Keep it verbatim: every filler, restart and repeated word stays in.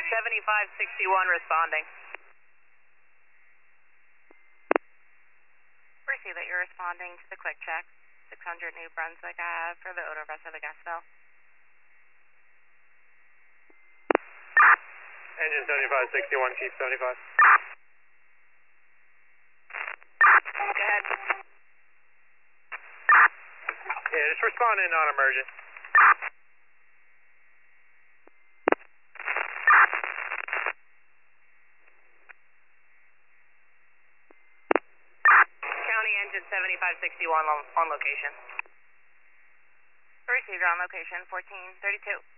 seventy-five sixty-one responding. Receive that you're responding to the quick check. six hundred New Brunswick Ave for the odor vessel of the gas spill. Engine seventy-five sixty-one, keep seventy-five. Go ahead. Yeah, just respond in non-emergent. County engine seventy-five sixty-one on, on location. Receiver on location, fourteen thirty-two.